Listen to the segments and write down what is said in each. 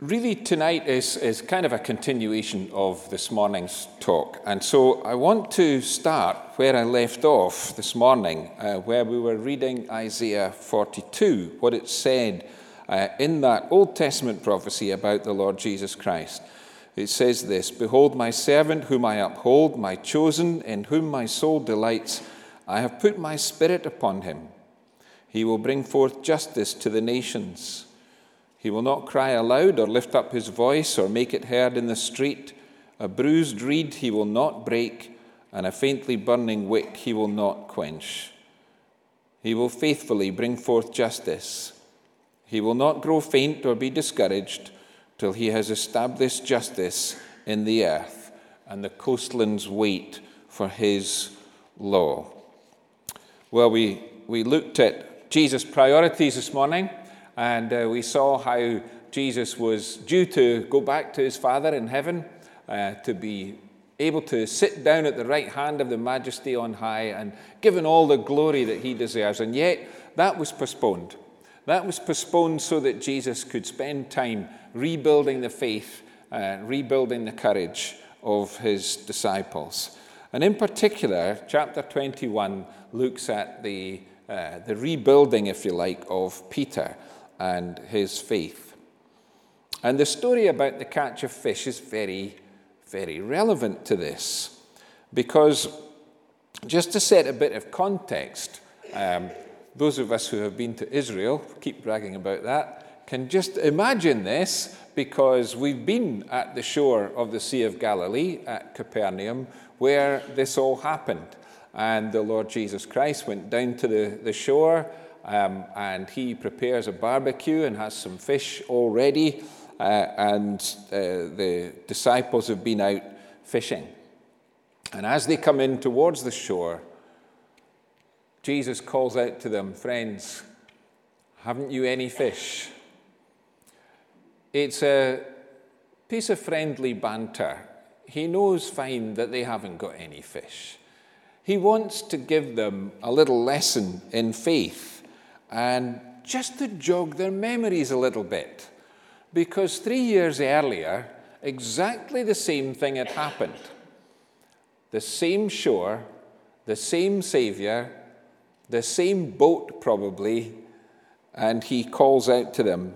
Really, tonight is kind of a continuation of this morning's talk. And so I want to start where I left off this morning, where we were reading Isaiah 42, what it said in that Old Testament prophecy about the Lord Jesus Christ. It says this: "Behold, my servant whom I uphold, my chosen, in whom my soul delights. I have put my spirit upon him. He will bring forth justice to the nations. He will not cry aloud or lift up his voice or make it heard in the street. A bruised reed he will not break, and a faintly burning wick he will not quench. He will faithfully bring forth justice. He will not grow faint or be discouraged till he has established justice in the earth, and the coastlands wait for his law." Well, we looked at Jesus' priorities this morning. And we saw how Jesus was due to go back to his Father in heaven, to be able to sit down at the right hand of the Majesty on high and given all the glory that he deserves. And yet, that was postponed. That was postponed so that Jesus could spend time rebuilding the faith, rebuilding the courage of his disciples. And in particular, chapter 21 looks at the rebuilding, if you like, of Peter and his faith. And the story about the catch of fish is very, very relevant to this, because just to set a bit of context, those of us who have been to Israel, keep bragging about that, can just imagine this, because we've been at the shore of the Sea of Galilee at Capernaum, where this all happened. And the Lord Jesus Christ went down to the shore, and he prepares a barbecue and has some fish all ready, and the disciples have been out fishing. And as they come in towards the shore, Jesus calls out to them, "Friends, haven't you any fish?" It's a piece of friendly banter. He knows fine that they haven't got any fish. He wants to give them a little lesson in faith, and just to jog their memories a little bit, because 3 years earlier, exactly the same thing had happened. The same shore, the same Savior, the same boat probably, and he calls out to them.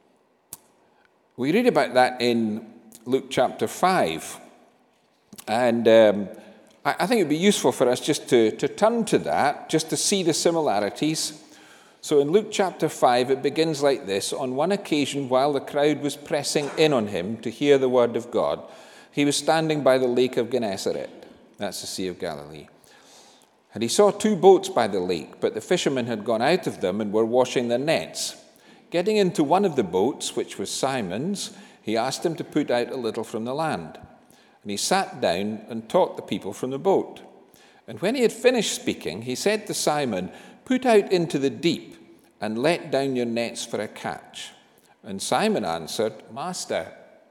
We read about that in Luke chapter 5, and I think it would be useful for us just to turn to that, just to see the similarities. So in Luke chapter 5, it begins like this: "On one occasion, while the crowd was pressing in on him to hear the word of God, he was standing by the lake of Gennesaret." That's the Sea of Galilee. "And he saw 2 boats by the lake, but the fishermen had gone out of them and were washing their nets. Getting into one of the boats, which was Simon's, he asked him to put out a little from the land. And he sat down and taught the people from the boat. And when he had finished speaking, he said to Simon, 'Put out into the deep and let down your nets for a catch.' And Simon answered, 'Master,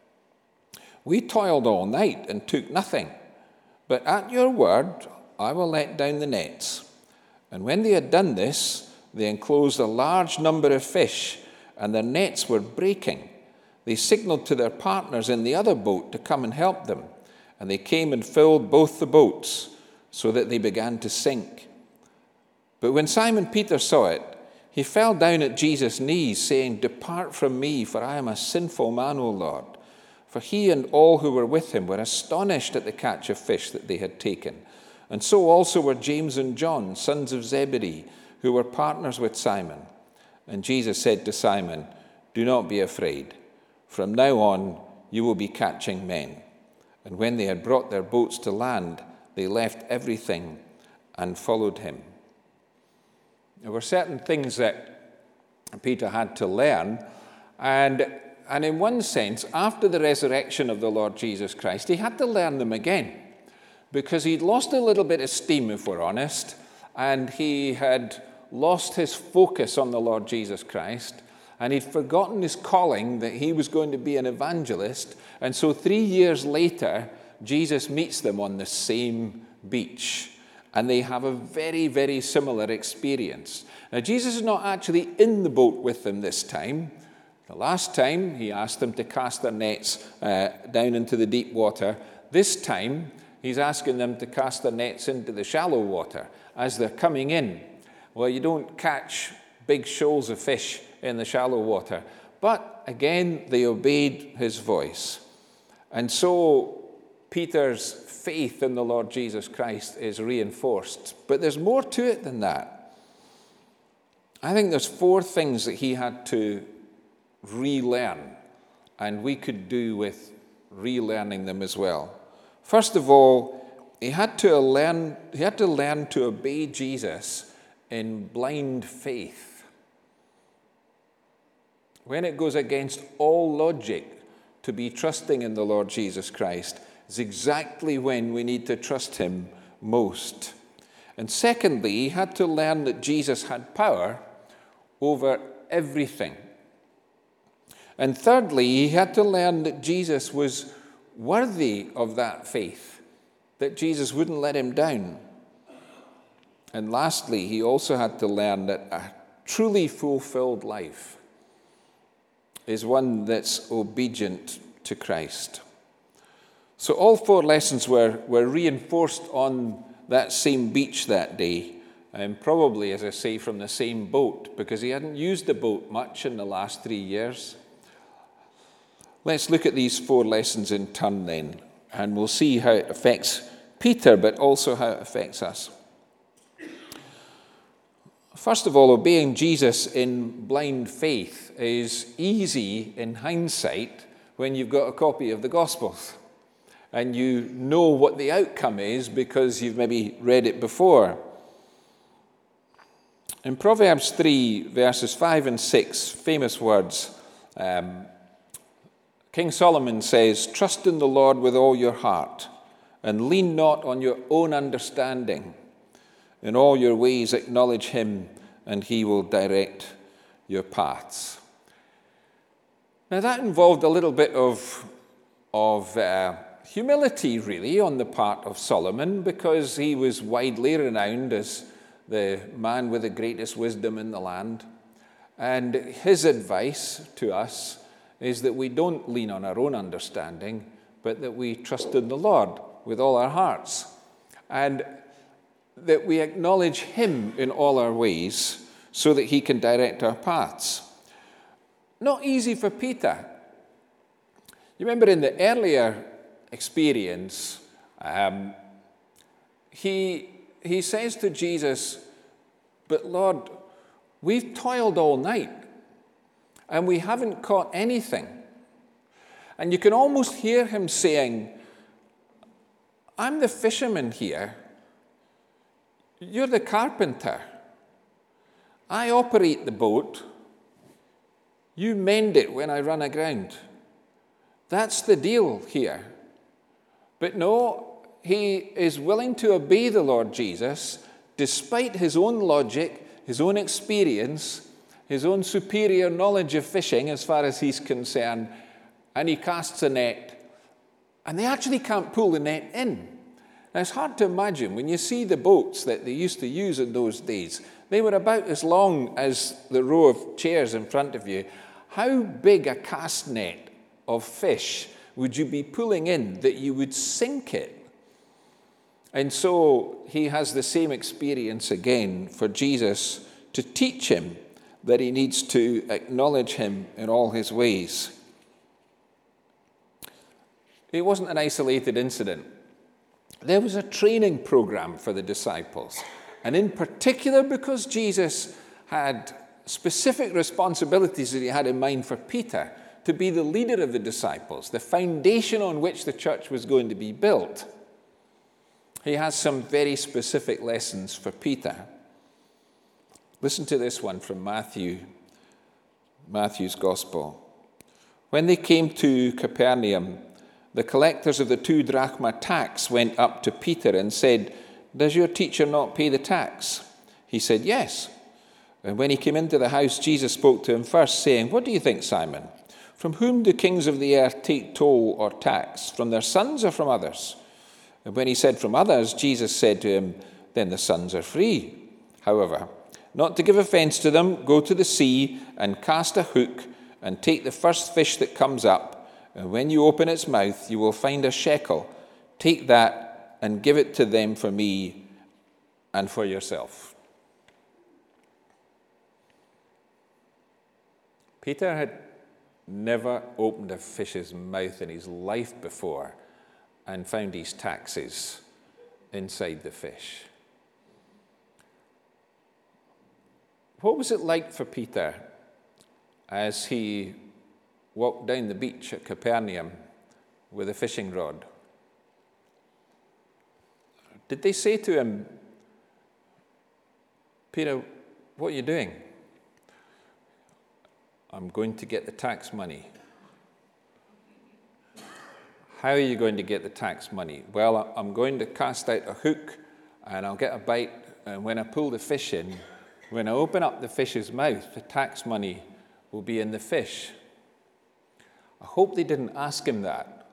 we toiled all night and took nothing, but at your word I will let down the nets.' And when they had done this, they enclosed a large number of fish, and their nets were breaking. They signaled to their partners in the other boat to come and help them, and they came and filled both the boats, so that they began to sink. But when Simon Peter saw it, he fell down at Jesus' knees, saying, 'Depart from me, for I am a sinful man, O Lord.' For he and all who were with him were astonished at the catch of fish that they had taken. And so also were James and John, sons of Zebedee, who were partners with Simon. And Jesus said to Simon, 'Do not be afraid. From now on you will be catching men.' And when they had brought their boats to land, they left everything and followed him." There were certain things that Peter had to learn, and in one sense, after the resurrection of the Lord Jesus Christ, he had to learn them again, because he'd lost a little bit of steam, if we're honest, and he had lost his focus on the Lord Jesus Christ, and he'd forgotten his calling that he was going to be an evangelist. And so 3 years later, Jesus meets them on the same beach, and they have a very, very similar experience. Now, Jesus is not actually in the boat with them this time. The last time he asked them to cast their nets down into the deep water. This time he's asking them to cast their nets into the shallow water as they're coming in. Well, you don't catch big shoals of fish in the shallow water. But again, they obeyed his voice. And so Peter's faith in the Lord Jesus Christ is reinforced. But there's more to it than that. I think there's 4 things that he had to relearn, and we could do with relearning them as well. First of all, he had to learn to obey Jesus in blind faith. When it goes against all logic to be trusting in the Lord Jesus Christ, is exactly when we need to trust him most. And secondly, he had to learn that Jesus had power over everything. And thirdly, he had to learn that Jesus was worthy of that faith, that Jesus wouldn't let him down. And lastly, he also had to learn that a truly fulfilled life is one that's obedient to Christ. So all 4 lessons were reinforced on that same beach that day, and probably, as I say, from the same boat, because he hadn't used the boat much in the last 3 years. Let's look at these 4 lessons in turn then, and we'll see how it affects Peter, but also how it affects us. First of all, obeying Jesus in blind faith is easy in hindsight when you've got a copy of the Gospels and you know what the outcome is because you've maybe read it before. In Proverbs 3, verses 5 and 6, famous words, King Solomon says, "Trust in the Lord with all your heart, and lean not on your own understanding. In all your ways acknowledge him, and he will direct your paths." Now that involved a little bit of humility, really, on the part of Solomon, because he was widely renowned as the man with the greatest wisdom in the land. And his advice to us is that we don't lean on our own understanding, but that we trust in the Lord with all our hearts, and that we acknowledge him in all our ways so that he can direct our paths. Not easy for Peter. You remember in the earlier experience, he says to Jesus, "But Lord, we've toiled all night and we haven't caught anything." And you can almost hear him saying, "I'm the fisherman here. You're the carpenter. I operate the boat. You mend it when I run aground. That's the deal here." But no, he is willing to obey the Lord Jesus despite his own logic, his own experience, his own superior knowledge of fishing as far as he's concerned, and he casts a net, and they actually can't pull the net in. Now, it's hard to imagine when you see the boats that they used to use in those days. They were about as long as the row of chairs in front of you. How big a cast net of fish would you be pulling in that you would sink it? And so he has the same experience again for Jesus to teach him that he needs to acknowledge him in all his ways. It wasn't an isolated incident. There was a training program for the disciples. And in particular, because Jesus had specific responsibilities that he had in mind for Peter to be the leader of the disciples, the foundation on which the church was going to be built, he has some very specific lessons for Peter. Listen to this one from Matthew's Gospel. When they came to Capernaum, the collectors of the 2 drachma tax went up to Peter and said, "Does your teacher not pay the tax?" He said, "Yes." And when he came into the house, Jesus spoke to him first, saying, "What do you think, Simon? From whom do kings of the earth take toll or tax? From their sons or from others?" And when he said from others, Jesus said to him, "Then the sons are free. However, not to give offense to them, go to the sea and cast a hook and take the first fish that comes up, and when you open its mouth, you will find a shekel. Take that and give it to them for me and for yourself." Peter had never opened a fish's mouth in his life before and found his taxes inside the fish. What was it like for Peter as he walked down the beach at Capernaum with a fishing rod? Did they say to him, "Peter, what are you doing?" "I'm going to get the tax money." "How are you going to get the tax money?" "Well, I'm going to cast out a hook and I'll get a bite, and when I pull the fish in, when I open up the fish's mouth, the tax money will be in the fish." I hope they didn't ask him that.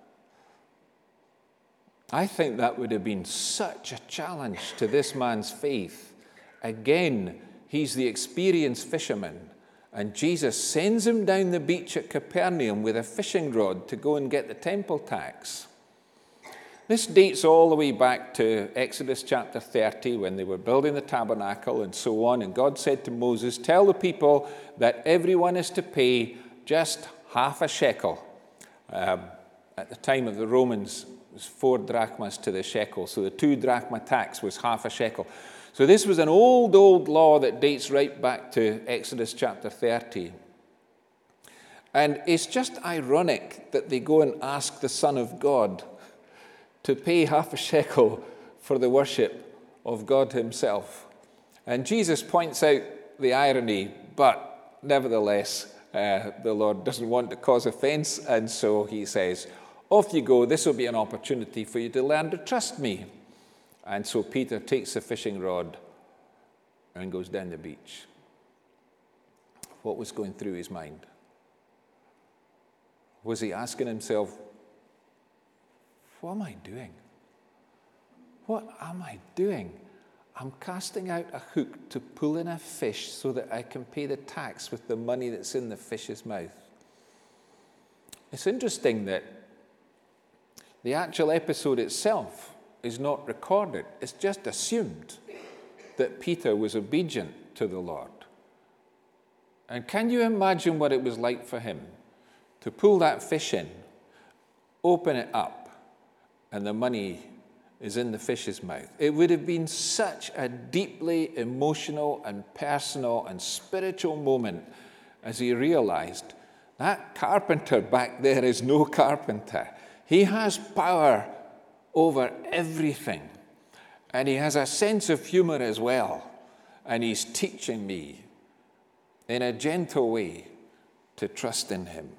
I think that would have been such a challenge to this man's faith. Again, he's the experienced fisherman, and Jesus sends him down the beach at Capernaum with a fishing rod to go and get the temple tax. This dates all the way back to Exodus chapter 30, when they were building the tabernacle and so on, and God said to Moses, "Tell the people that everyone is to pay just half a shekel." At the time of the Romans, it was 4 drachmas to the shekel, so the 2 drachma tax was half a shekel. So this was an old law that dates right back to Exodus chapter 30. And it's just ironic that they go and ask the Son of God to pay half a shekel for the worship of God himself. And Jesus points out the irony, but nevertheless, the Lord doesn't want to cause offense, and so he says, "Off you go, this will be an opportunity for you to learn to trust me." And so Peter takes the fishing rod and goes down the beach. What was going through his mind? Was he asking himself, "What am I doing? What am I doing? I'm casting out a hook to pull in a fish so that I can pay the tax with the money that's in the fish's mouth." It's interesting that the actual episode itself is not recorded. It's just assumed that Peter was obedient to the Lord. And can you imagine what it was like for him to pull that fish in, open it up, and the money is in the fish's mouth? It would have been such a deeply emotional and personal and spiritual moment as he realized that carpenter back there is no carpenter. He has power over everything. And he has a sense of humor as well. And he's teaching me in a gentle way to trust in him.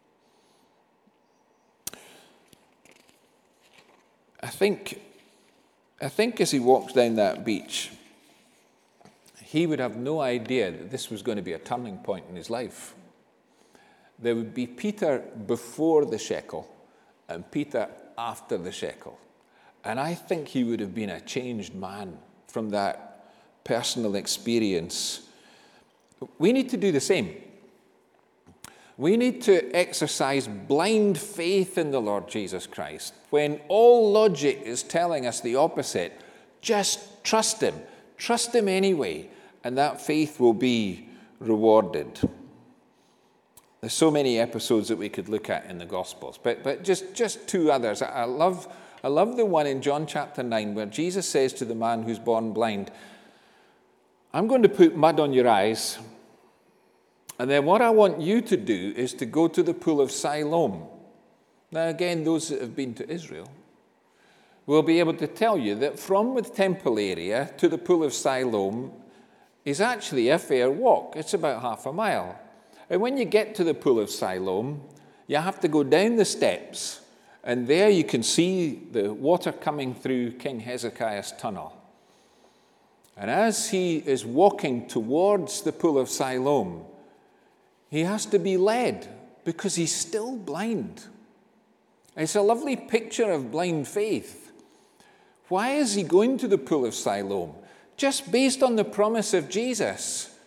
I think as he walks down that beach, he would have no idea that this was going to be a turning point in his life. There would be Peter before the shekel and Peter after the shekel. And I think he would have been a changed man from that personal experience. We need to do the same. We need to exercise blind faith in the Lord Jesus Christ. When all logic is telling us the opposite, just trust him. Trust him anyway, and that faith will be rewarded. There's so many episodes that we could look at in the Gospels, but just 2 others. I love the one in John chapter 9 where Jesus says to the man who's born blind, "I'm going to put mud on your eyes, and then what I want you to do is to go to the pool of Siloam." Now again, those that have been to Israel will be able to tell you that from the temple area to the pool of Siloam is actually a fair walk. It's about half a mile. And when you get to the pool of Siloam, you have to go down the steps, and there you can see the water coming through King Hezekiah's tunnel. And as he is walking towards the pool of Siloam, he has to be led because he's still blind. It's a lovely picture of blind faith. Why is he going to the pool of Siloam? Just based on the promise of Jesus.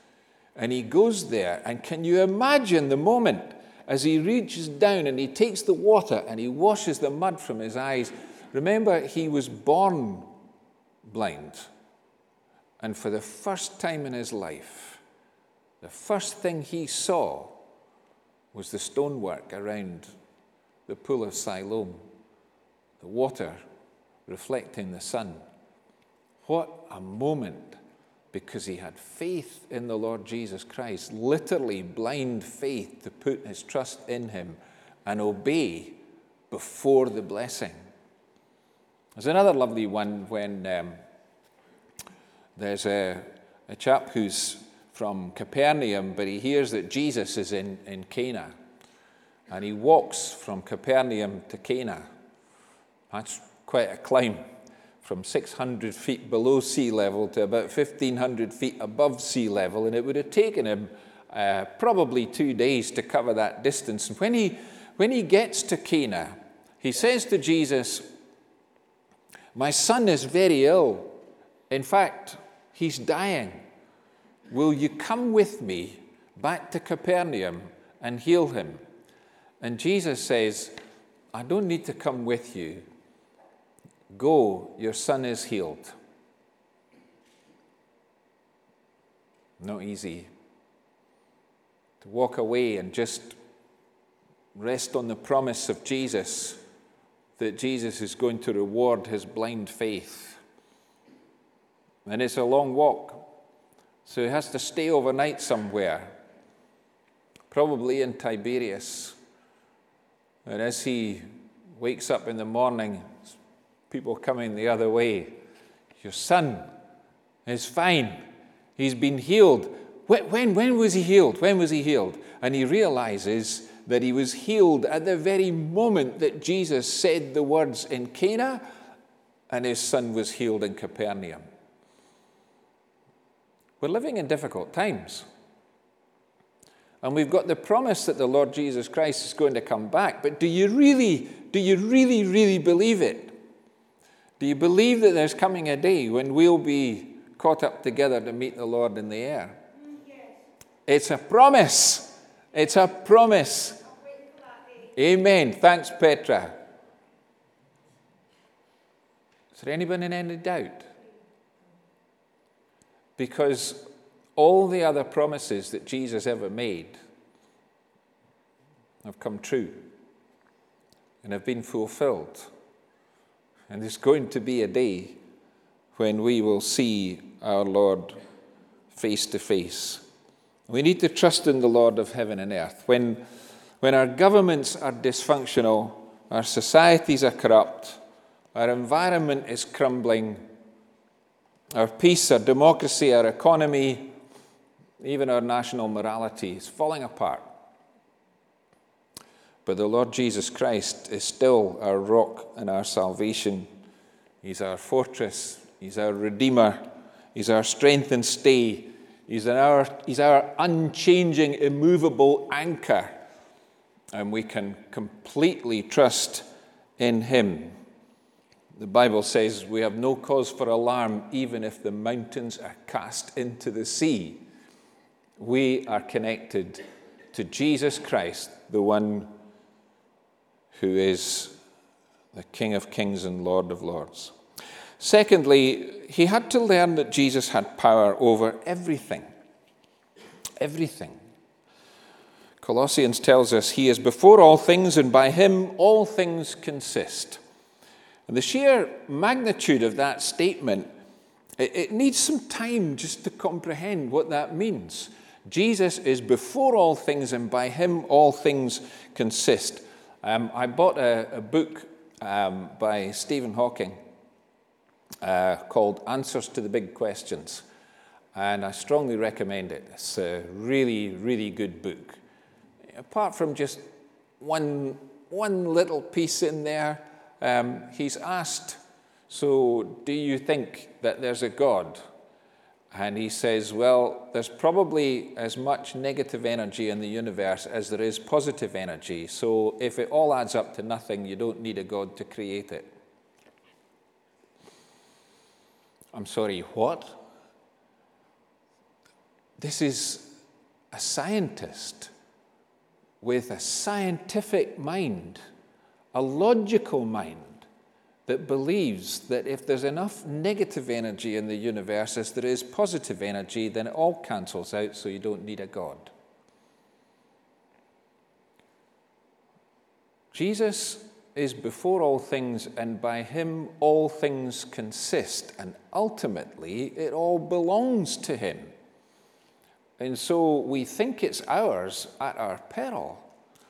And he goes there, and can you imagine the moment as he reaches down and he takes the water and he washes the mud from his eyes? Remember, he was born blind. And for the first time in his life, the first thing he saw was the stonework around the pool of Siloam, the water reflecting the sun. What a moment, because he had faith in the Lord Jesus Christ, literally blind faith to put his trust in him and obey before the blessing. There's another lovely one when there's a chap who's from Capernaum, but he hears that Jesus is in Cana. And he walks from Capernaum to Cana. That's quite a climb, from 600 feet below sea level to about 1,500 feet above sea level. And it would have taken him probably 2 days to cover that distance. And when he gets to Cana, he says to Jesus, "My son is very ill. In fact, he's dying. Will you come with me back to Capernaum and heal him?" And Jesus says, "I don't need to come with you. Go, your son is healed." Not easy to walk away and just rest on the promise of Jesus, that Jesus is going to reward his blind faith. And it's a long walk. So he has to stay overnight somewhere, probably in Tiberias. And as he wakes up in the morning, people coming the other way, "Your son is fine. He's been healed." When was he healed? When was he healed? And he realizes that he was healed at the very moment that Jesus said the words in Cana, and his son was healed in Capernaum. We're living in difficult times. And we've got the promise that the Lord Jesus Christ is going to come back. But do you really believe it? Do you believe that there's coming a day when we'll be caught up together to meet the Lord in the air? Yes. It's a promise. It's a promise. Amen. Thanks, Petra. Is there anyone in any doubt? Because all the other promises that Jesus ever made have come true and have been fulfilled. And there's going to be a day when we will see our Lord face to face. We need to trust in the Lord of heaven and earth. When our governments are dysfunctional, our societies are corrupt, our environment is crumbling, our peace, our democracy, our economy, even our national morality is falling apart. But the Lord Jesus Christ is still our rock and our salvation. He's our fortress. He's our Redeemer. He's our strength and stay. He's our unchanging, immovable anchor. And we can completely trust in him. The Bible says we have no cause for alarm even if the mountains are cast into the sea. We are connected to Jesus Christ, the one who is the King of Kings and Lord of Lords. Secondly, he had to learn that Jesus had power over everything. Everything. Colossians tells us he is before all things, and by him all things consist. And the sheer magnitude of that statement, it needs some time just to comprehend what that means. Jesus is before all things, and by him all things consist. I bought a book by Stephen Hawking called Answers to the Big Questions, and I strongly recommend it. It's a really, really good book. Apart from just one little piece in there, he's asked, "So do you think that there's a God?" And he says, "Well, there's probably as much negative energy in the universe as there is positive energy. So if it all adds up to nothing, you don't need a God to create it." I'm sorry, what? This is a scientist with a scientific mind, a logical mind, that believes that if there's enough negative energy in the universe as there is positive energy, then it all cancels out, so you don't need a God. Jesus is before all things, and by him all things consist, and ultimately it all belongs to him. And so we think it's ours at our peril.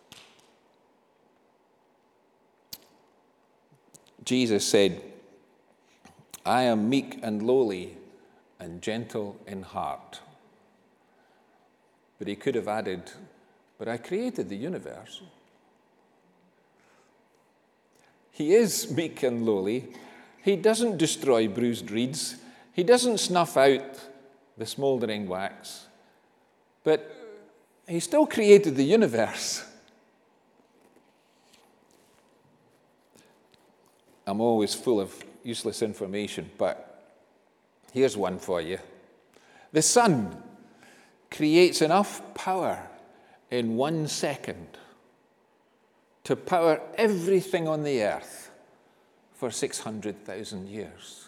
Jesus said, "I am meek and lowly and gentle in heart." But he could have added, "But I created the universe." He is meek and lowly. He doesn't destroy bruised reeds. He doesn't snuff out the smouldering wax. But he still created the universe. I'm always full of useless information, but here's one for you. The sun creates enough power in 1 second to power everything on the earth for 600,000 years.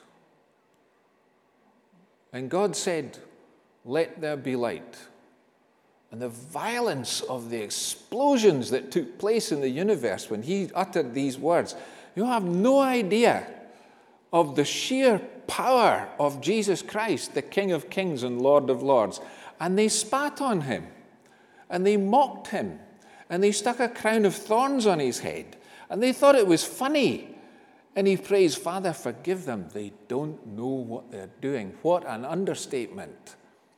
And God said, "Let there be light." And the violence of the explosions that took place in the universe when he uttered these words, you have no idea of the sheer power of Jesus Christ, the King of Kings and Lord of Lords. And they spat on him, and they mocked him, and they stuck a crown of thorns on his head, and they thought it was funny. And he prays, "Father, forgive them. They don't know what they're doing." What an understatement.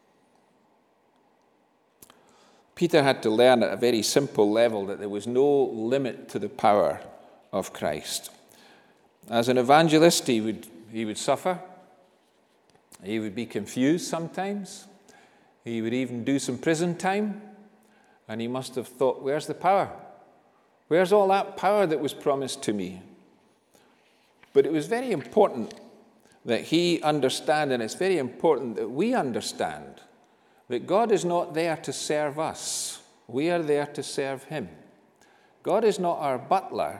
Peter had to learn at a very simple level that there was no limit to the power of Christ. As an evangelist, he would suffer. He would be confused sometimes. He would even do some prison time. And he must have thought, where's the power? Where's all that power that was promised to me? But it was very important that he understand, and it's very important that we understand, that God is not there to serve us. We are there to serve him. God is not our butler.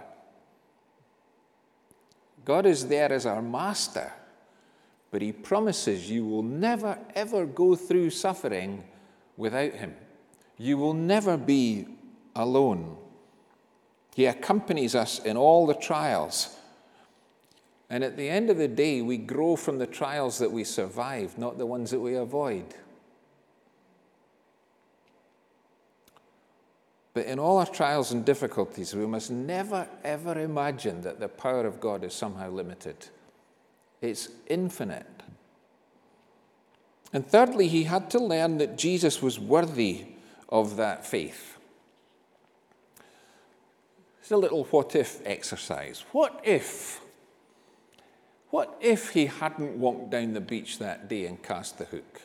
God is there as our master. But he promises you will never, ever go through suffering without him. You will never be alone. He accompanies us in all the trials. And at the end of the day, we grow from the trials that we survive, not the ones that we avoid. But in all our trials and difficulties, we must never, ever imagine that the power of God is somehow limited. It's infinite. And thirdly, he had to learn that Jesus was worthy of that faith. It's a little what-if exercise. What if he hadn't walked down the beach that day and cast the hook?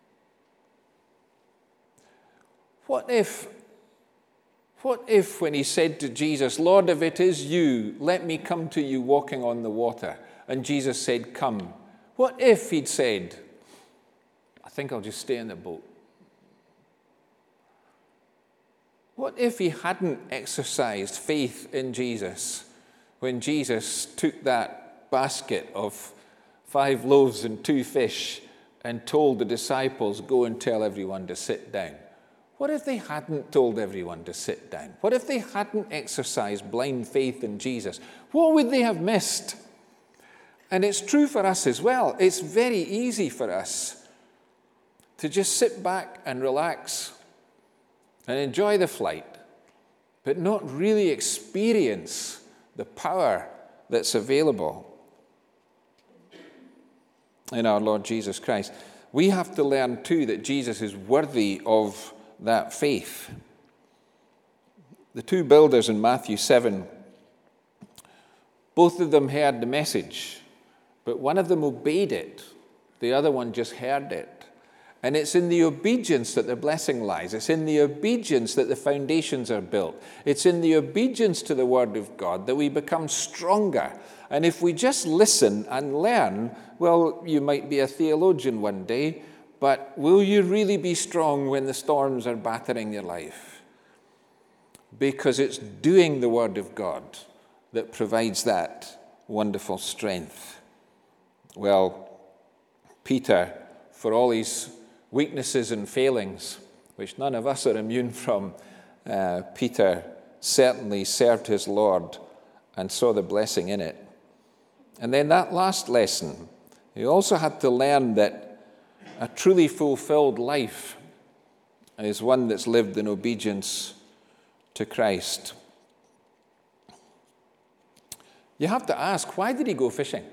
What if when he said to Jesus, "Lord, if it is you, let me come to you walking on the water," and Jesus said, "Come." What if he'd said, "I think I'll just stay in the boat"? What if he hadn't exercised faith in Jesus when Jesus took that basket of 5 loaves and 2 fish and told the disciples, "Go and tell everyone to sit down"? What if they hadn't told everyone to sit down? What if they hadn't exercised blind faith in Jesus? What would they have missed? And it's true for us as well. It's very easy for us to just sit back and relax and enjoy the flight, but not really experience the power that's available in our Lord Jesus Christ. We have to learn too that Jesus is worthy of that faith. The 2 builders in Matthew 7, both of them heard the message, but one of them obeyed it. The other one just heard it. And it's in the obedience that the blessing lies. It's in the obedience that the foundations are built. It's in the obedience to the Word of God that we become stronger. And if we just listen and learn, well, you might be a theologian one day, but will you really be strong when the storms are battering your life? Because it's doing the Word of God that provides that wonderful strength. Well, Peter, for all his weaknesses and failings, which none of us are immune from, Peter certainly served his Lord and saw the blessing in it. And then that last lesson, he also had to learn that a truly fulfilled life is one that's lived in obedience to Christ. You have to ask, why did he go fishing?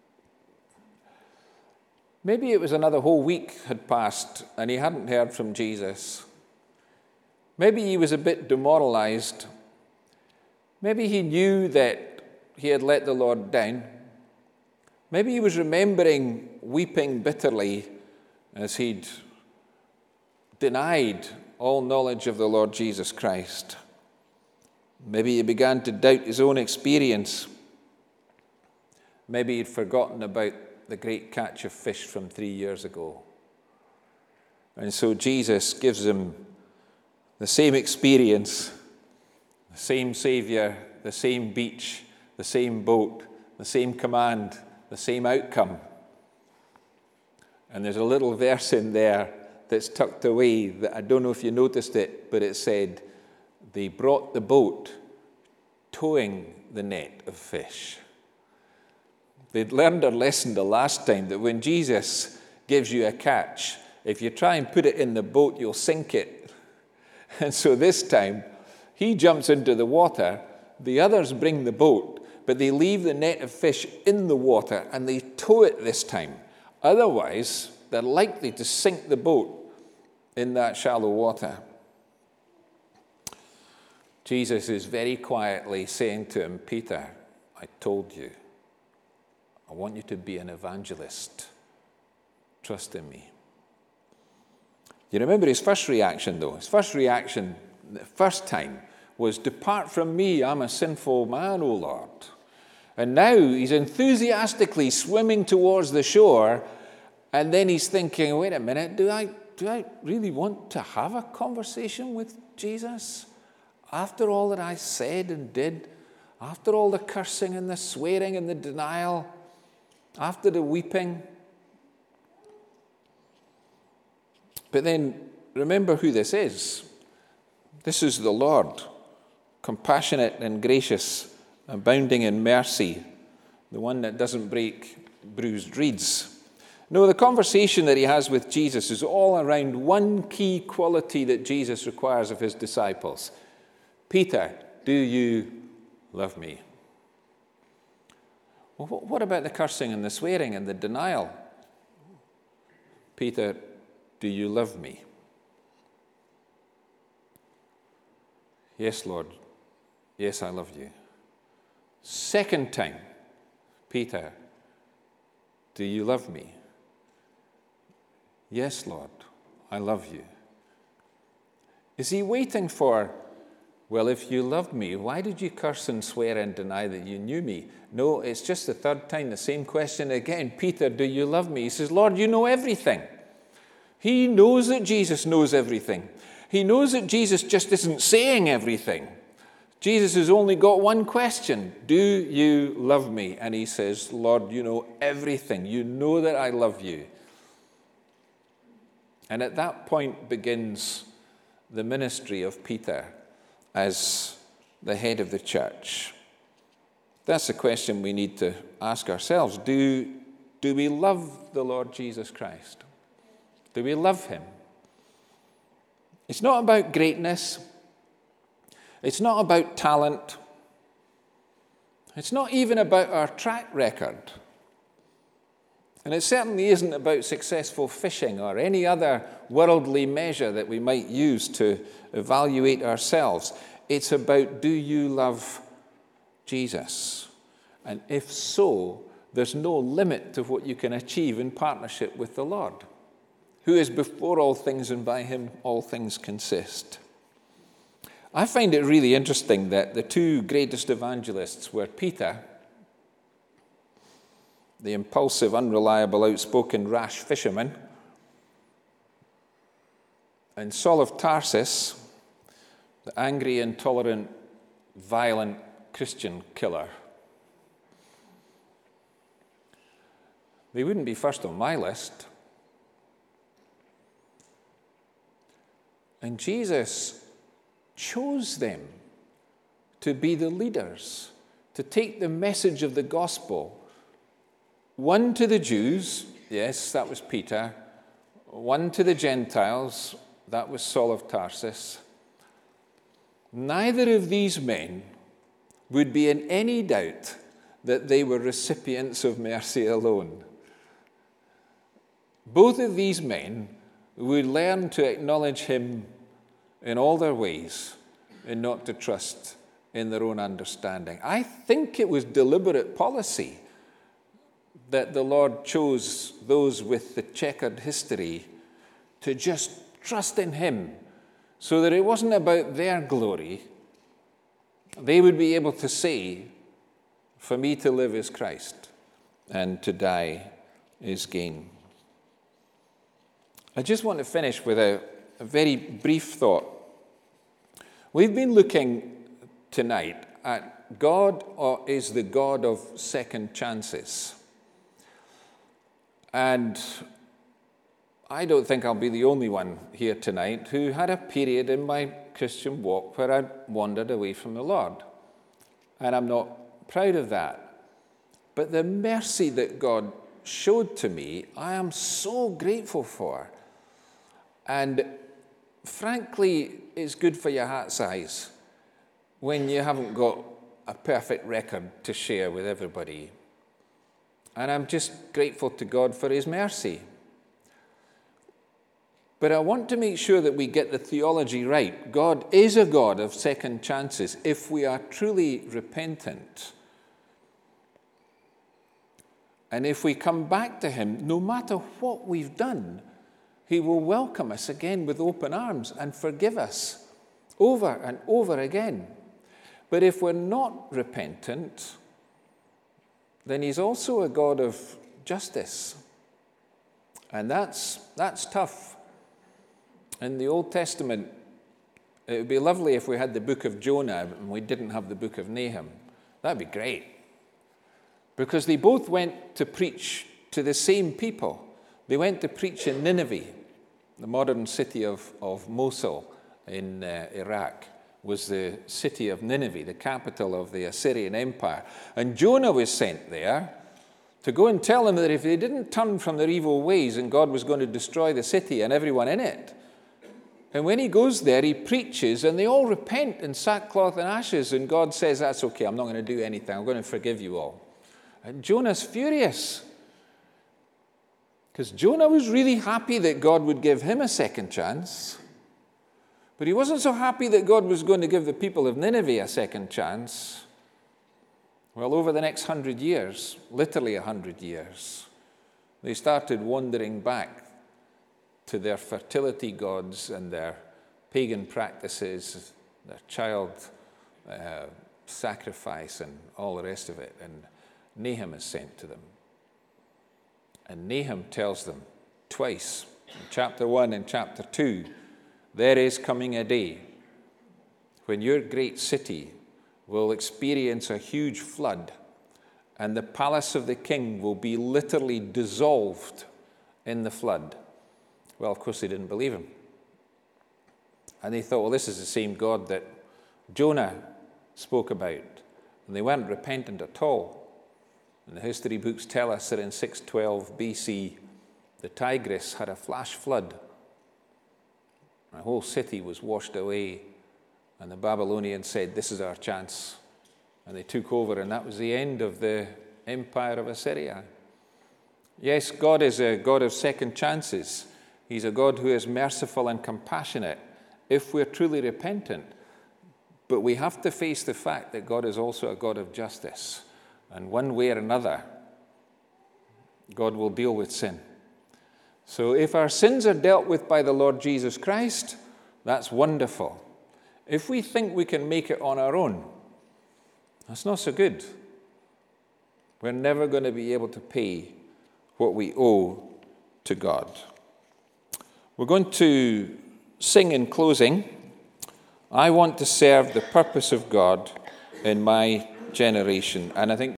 Maybe it was another whole week had passed and he hadn't heard from Jesus. Maybe he was a bit demoralized. Maybe he knew that he had let the Lord down. Maybe he was remembering weeping bitterly as he'd denied all knowledge of the Lord Jesus Christ. Maybe he began to doubt his own experience. Maybe he'd forgotten about the great catch of fish from 3 years ago. And so Jesus gives him the same experience, the same Savior, the same beach, the same boat, the same command, the same outcome. And there's a little verse in there that's tucked away that I don't know if you noticed it, but it said, they brought the boat towing the net of fish. They'd learned their lesson the last time that when Jesus gives you a catch, if you try and put it in the boat, you'll sink it. And so this time, he jumps into the water, the others bring the boat, but they leave the net of fish in the water and they tow it this time. Otherwise, they're likely to sink the boat in that shallow water. Jesus is very quietly saying to him, Peter, I told you, I want you to be an evangelist. Trust in me. You remember his first reaction, though? His first reaction, the first time, was, depart from me, I'm a sinful man, O Lord. And now he's enthusiastically swimming towards the shore, and then he's thinking, wait a minute, do I really want to have a conversation with Jesus? After all that I said and did, after all the cursing and the swearing and the denial, after the weeping. But then remember who this is. This is the Lord, compassionate and gracious, abounding in mercy, the one that doesn't break bruised reeds. No, the conversation that he has with Jesus is all around one key quality that Jesus requires of his disciples. Peter, do you love me? Well, what about the cursing and the swearing and the denial? Peter, do you love me? Yes, Lord. Yes, I love you. Second time, Peter, do you love me? Yes, Lord, I love you. Is he waiting for, well, if you loved me, why did you curse and swear and deny that you knew me? No, it's just the third time, the same question again. Peter, do you love me? He says, Lord, you know everything. He knows that Jesus knows everything. He knows that Jesus just isn't saying everything. Jesus has only got one question. Do you love me? And he says, Lord, you know everything. You know that I love you. And at that point begins the ministry of Peter as the head of the church. That's the question we need to ask ourselves. Do we love the Lord Jesus Christ? Do we love him? It's not about greatness. It's not about talent. It's not even about our track record. And it certainly isn't about successful fishing or any other worldly measure that we might use to evaluate ourselves. It's about, do you love Jesus? And if so, there's no limit to what you can achieve in partnership with the Lord, who is before all things, and by him all things consist. I find it really interesting that the two greatest evangelists were Peter, the impulsive, unreliable, outspoken, rash fisherman, And Saul of Tarsus, the angry, intolerant, violent Christian killer, they wouldn't be first on my list. And Jesus chose them to be the leaders, to take the message of the gospel, one to the Jews, yes, that was Peter, one to the Gentiles, that was Saul of Tarsus. Neither of these men would be in any doubt that they were recipients of mercy alone. Both of these men would learn to acknowledge him in all their ways and not to trust in their own understanding. I think it was deliberate policy that the Lord chose those with the checkered history to just trust in him so that it wasn't about their glory. They would be able to say, for me to live is Christ and to die is gain. I just want to finish with a very brief thought. We've been looking tonight at God is the God of second chances. And I don't think I'll be the only one here tonight who had a period in my Christian walk where I wandered away from the Lord. And I'm not proud of that. But the mercy that God showed to me, I am so grateful for. And frankly, it's good for your heart's eyes when you haven't got a perfect record to share with everybody. And I'm just grateful to God for his mercy. But I want to make sure that we get the theology right. God is a God of second chances if we are truly repentant. And if we come back to him, no matter what we've done, he will welcome us again with open arms and forgive us over and over again. But if we're not repentant, then he's also a God of justice. And that's tough. In the Old Testament, it would be lovely if we had the book of Jonah and we didn't have the book of Nahum. That'd be great. Because they both went to preach to the same people. They went to preach in Nineveh. The modern city of Mosul in Iraq was the city of Nineveh, the capital of the Assyrian Empire. And Jonah was sent there to go and tell them that if they didn't turn from their evil ways, and God was going to destroy the city and everyone in it. And when he goes there, he preaches, and they all repent in sackcloth and ashes. And God says, that's okay, I'm not going to do anything. I'm going to forgive you all. And Jonah's furious. Because Jonah was really happy that God would give him a second chance. But he wasn't so happy that God was going to give the people of Nineveh a second chance. Well, over the next 100 years, literally 100 years, they started wandering back to their fertility gods and their pagan practices, their child sacrifice and all the rest of it. And Nahum is sent to them. And Nahum tells them twice, in chapter 1 and chapter 2, there is coming a day when your great city will experience a huge flood, and the palace of the king will be literally dissolved in the flood. Well, of course, they didn't believe him. And they thought, well, this is the same God that Jonah spoke about. And they weren't repentant at all. And the history books tell us that in 612 BC, the Tigris had a flash flood. The whole city was washed away, and the Babylonians said, this is our chance. And they took over, and that was the end of the empire of Assyria. Yes, God is a God of second chances. He's a God who is merciful and compassionate if we're truly repentant. But we have to face the fact that God is also a God of justice. And one way or another, God will deal with sin. So if our sins are dealt with by the Lord Jesus Christ, that's wonderful. If we think we can make it on our own, that's not so good. We're never going to be able to pay what we owe to God. We're going to sing in closing, I want to serve the purpose of God in my generation. And I think